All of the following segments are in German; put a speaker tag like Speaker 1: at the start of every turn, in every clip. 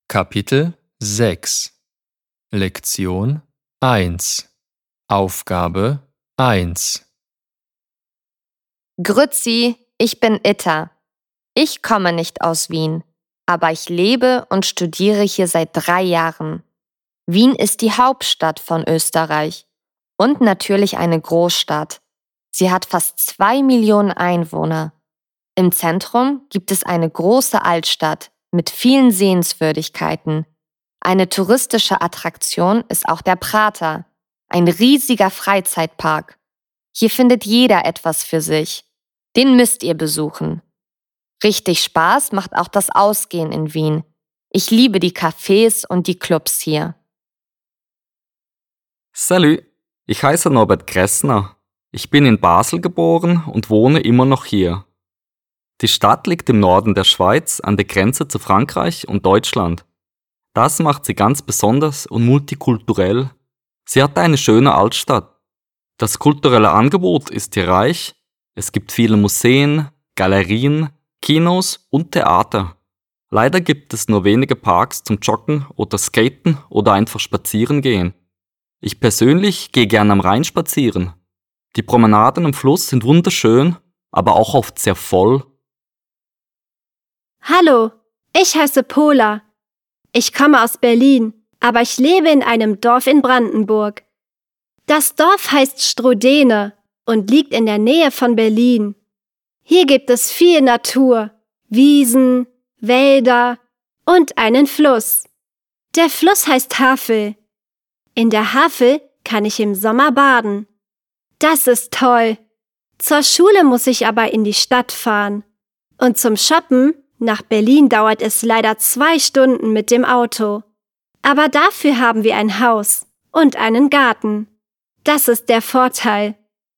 Speaker 1: Kapitel 6 Lektion 1 Aufgabe 1
Speaker 2: Grüezi, ich bin Itta. Ich komme nicht aus Wien, aber ich lebe und studiere hier seit 3 Jahren. Wien ist die Hauptstadt von Österreich und natürlich eine Großstadt. Sie hat fast 2 Millionen Einwohner. Im Zentrum gibt es eine große Altstadt mit vielen Sehenswürdigkeiten. Eine touristische Attraktion ist auch der Prater, ein riesiger Freizeitpark. Hier findet jeder etwas für sich. Den müsst ihr besuchen. Richtig Spaß macht auch das Ausgehen in Wien. Ich liebe die Cafés und die Clubs hier.
Speaker 3: Salut, ich heiße Norbert Kressner. Ich bin in Basel geboren und wohne immer noch hier. Die Stadt liegt im Norden der Schweiz an der Grenze zu Frankreich und Deutschland. Das macht sie ganz besonders und multikulturell. Sie hat eine schöne Altstadt. Das kulturelle Angebot ist hier reich. Es gibt viele Museen, Galerien, Kinos und Theater. Leider gibt es nur wenige Parks zum Joggen oder Skaten oder einfach spazieren gehen. Ich persönlich gehe gern am Rhein spazieren. Die Promenaden am Fluss sind wunderschön, aber auch oft sehr voll.
Speaker 4: Hallo, ich heiße Pola. Ich komme aus Berlin, aber ich lebe in einem Dorf in Brandenburg. Das Dorf heißt Strodene und liegt in der Nähe von Berlin. Hier gibt es viel Natur, Wiesen, Wälder und einen Fluss. Der Fluss heißt Havel. In der Havel kann ich im Sommer baden. Das ist toll. Zur Schule muss ich aber in die Stadt fahren. Und zum Shoppen nach Berlin dauert es leider 2 Stunden mit dem Auto. Aber dafür haben wir ein Haus und einen Garten. Das ist der Vorteil.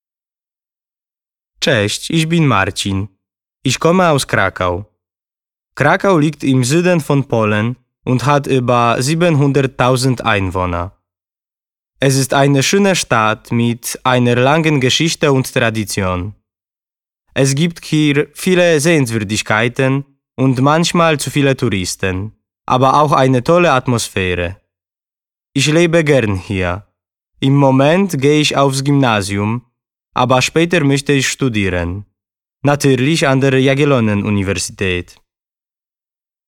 Speaker 5: Cześć, ich bin Marcin. Ich komme aus Krakau. Krakau liegt im Süden von Polen und hat über 700.000 Einwohner. Es ist eine schöne Stadt mit einer langen Geschichte und Tradition. Es gibt hier viele Sehenswürdigkeiten und manchmal zu viele Touristen, aber auch eine tolle Atmosphäre. Ich lebe gern hier. Im Moment gehe ich aufs Gymnasium, aber später möchte ich studieren. Natürlich an der Jagiellonen-Universität.